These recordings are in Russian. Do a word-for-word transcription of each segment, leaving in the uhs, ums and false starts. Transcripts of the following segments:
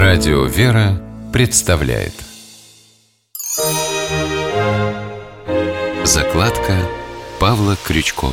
Радио «Вера» представляет закладка Павла Крючкова.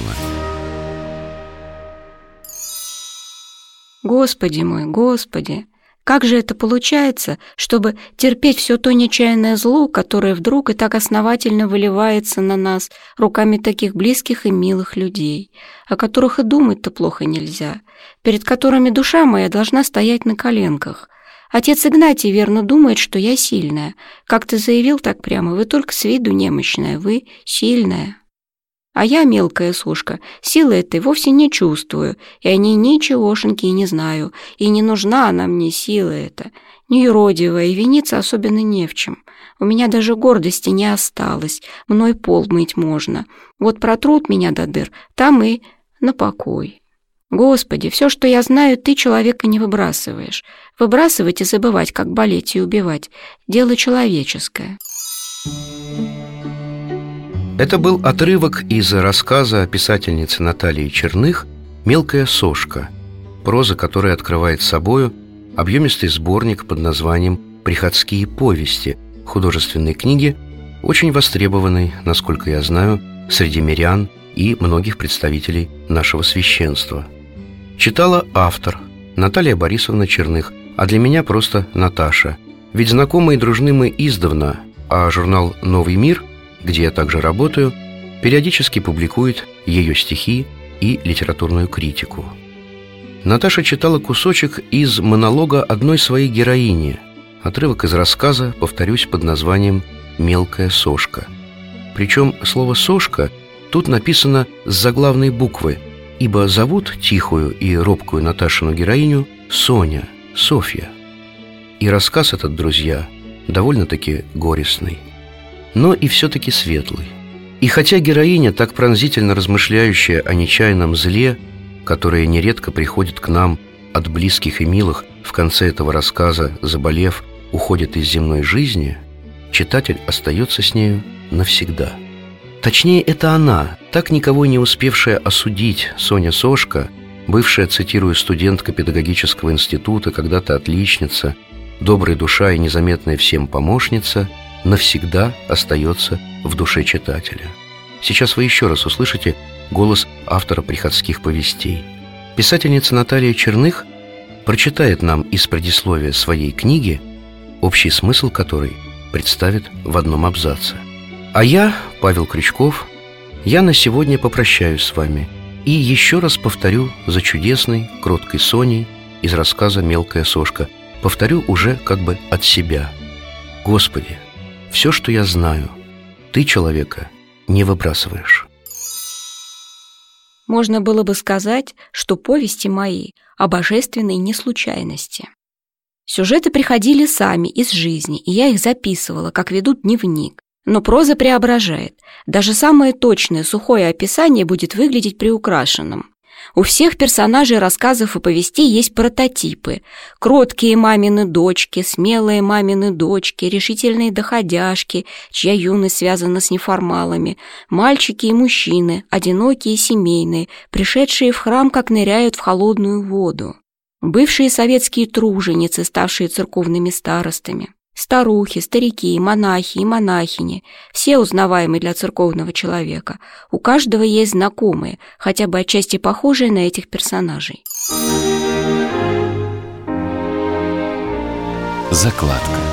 Господи мой, Господи, как же это получается, чтобы терпеть все то нечаянное зло, которое вдруг и так основательно выливается на нас руками таких близких и милых людей, о которых и думать-то плохо нельзя, перед которыми душа моя должна стоять на коленках. Отец Игнатий верно думает, что я сильная. Как ты заявил так прямо, вы только с виду немощная, вы сильная. А я, мелкая сушка, силы этой вовсе не чувствую, и о ней ничегошеньки и не знаю, и не нужна она мне, сила эта. Неюродивая, и виниться особенно не в чем. У меня даже гордости не осталось, мной пол мыть можно. Вот протрут меня до дыр, там и на покой. Господи, все, что я знаю, ты человека не выбрасываешь. Выбрасывать и забывать, как болеть и убивать – дело человеческое. Это был отрывок из рассказа писательницы Натальи Черных «Мелкая сошка», проза которой открывает собою объемистый сборник под названием «Приходские повести», художественной книги, очень востребованной, насколько я знаю, среди мирян и многих представителей нашего священства. Читала автор Наталья Борисовна Черных, а для меня просто Наташа. Ведь знакомы и дружны мы издавна, а журнал «Новый мир», где я также работаю, периодически публикует ее стихи и литературную критику. Наташа читала кусочек из монолога одной своей героини, отрывок из рассказа, повторюсь, под названием «Мелкая сошка». Причем слово «сошка» тут написано с заглавной буквы, ибо зовут тихую и робкую Наташину героиню Соня, Софья. И рассказ этот, друзья, довольно-таки горестный, но и все-таки светлый. И хотя героиня, так пронзительно размышляющая о нечаянном зле, которое нередко приходит к нам от близких и милых, в конце этого рассказа, заболев, уходит из земной жизни, читатель остается с нею навсегда. Точнее, это она, так никого не успевшая осудить, Соня Сошка, бывшая, цитирую, студентка педагогического института, когда-то отличница, добрая душа и незаметная всем помощница, навсегда остается в душе читателя. Сейчас вы еще раз услышите голос автора приходских повестей. Писательница Наталья Черных прочитает нам из предисловия своей книги, общий смысл которой представит в одном абзаце. А я, Павел Крючков, я на сегодня попрощаюсь с вами и еще раз повторю за чудесной, кроткой Соней из рассказа «Мелкая сошка». Повторю уже как бы от себя. Господи, все, что я знаю, ты человека не выбрасываешь. Можно было бы сказать, что повести мои о божественной неслучайности. Сюжеты приходили сами из жизни, и я их записывала, как ведут дневник. Но проза преображает. Даже самое точное, сухое описание будет выглядеть приукрашенным. У всех персонажей рассказов и повестей есть прототипы. Кроткие мамины дочки, смелые мамины дочки, решительные доходяжки, чья юность связана с неформалами, мальчики и мужчины, одинокие и семейные, пришедшие в храм, как ныряют в холодную воду. Бывшие советские труженицы, ставшие церковными старостами. Старухи, старики, монахи и монахини, все узнаваемые для церковного человека. У каждого есть знакомые, хотя бы отчасти похожие на этих персонажей. Закладка.